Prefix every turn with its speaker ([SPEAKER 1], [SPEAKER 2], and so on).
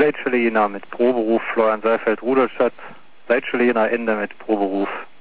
[SPEAKER 1] Leitschulejena mit Proberuf, Florian Seifeld, Rudolstadt, Leitschulejena Ende mit Proberuf.